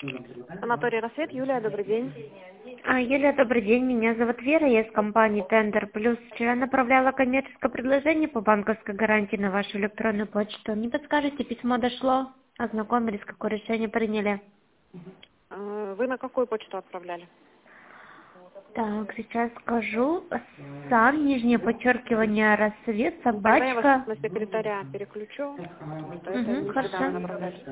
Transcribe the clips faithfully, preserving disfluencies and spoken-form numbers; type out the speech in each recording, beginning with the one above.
Санаторий «Рассвет». Юлия, добрый день. А, Юлия, добрый день. Меня зовут Вера, я из компании Tender Plus. Вчера направляла коммерческое предложение по банковской гарантии на вашу электронную почту. Не подскажете, письмо дошло? Ознакомились, какое решение приняли? Э, Вы на какую почту отправляли? Так, сейчас скажу. Сам, нижнее подчеркивание, рассвет, Тогда я вас собачка. на секретаря переключу, потому что это Угу, не сюда вы хорошо. направляли.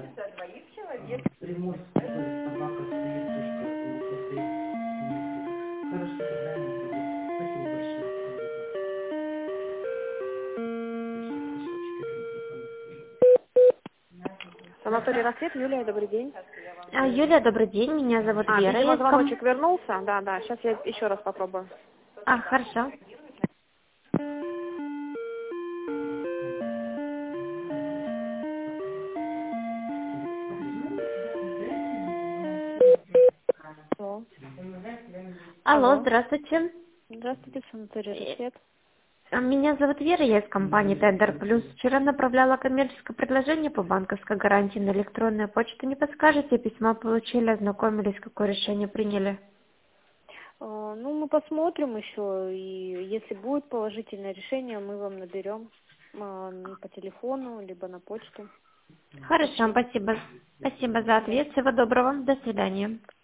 Санаторий «Рассвет». Юлия, добрый день. А, Юлия, добрый день. Меня зовут А, Вера, видимо, я из ком... звоночек вернулся. Да, да, сейчас я еще раз попробую. А, хорошо. Алло. Алло, Алло. здравствуйте. Здравствуйте, санаторий Э, «Рассвет». А, Меня зовут Вера, я из компании Tender Plus. Вчера направляла коммерческое предложение по банковской гарантии на электронную почту. Не подскажете, письма получили, ознакомились, какое решение приняли? Э, Ну, мы посмотрим еще, и если будет положительное решение, мы вам наберем э, по телефону, либо на почту. Хорошо, Сообщим. спасибо. Спасибо за ответ. Всего доброго. До свидания.